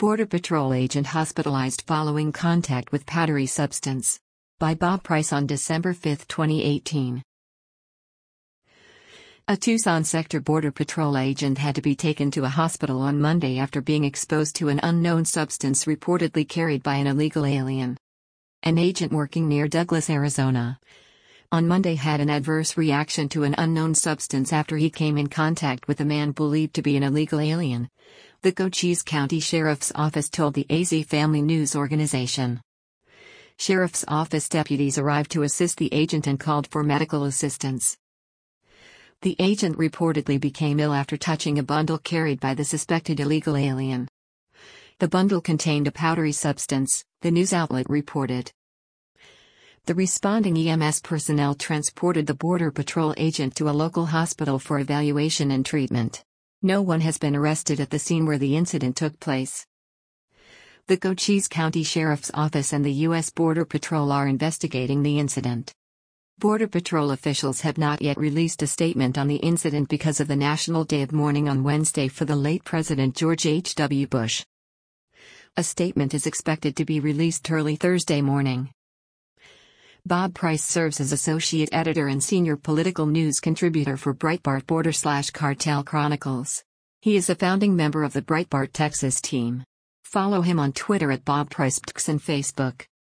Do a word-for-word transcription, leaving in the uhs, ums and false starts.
Border Patrol agent hospitalized following contact with powdery substance. By Bob Price on December fifth, twenty eighteen. A Tucson sector Border Patrol agent had to be taken to a hospital on Monday after being exposed to an unknown substance reportedly carried by an illegal alien. An agent working near Douglas, Arizona, on Monday had an adverse reaction to an unknown substance after he came in contact with a man believed to be an illegal alien, the Cochise County Sheriff's Office told the A Z Family News Organization. Sheriff's Office deputies arrived to assist the agent and called for medical assistance. The agent reportedly became ill after touching a bundle carried by the suspected illegal alien. The bundle contained a powdery substance, the news outlet reported. The responding E M S personnel transported the Border Patrol agent to a local hospital for evaluation and treatment. No one has been arrested at the scene where the incident took place. The Cochise County Sheriff's Office and the U S Border Patrol are investigating the incident. Border Patrol officials have not yet released a statement on the incident because of the National Day of Mourning on Wednesday for the late President George H W Bush. A statement is expected to be released early Thursday morning. Bob Price serves as associate editor and senior political news contributor for Breitbart Border slash Cartel Chronicles. He is a founding member of the Breitbart Texas team. Follow him on Twitter at Bob Price and Facebook.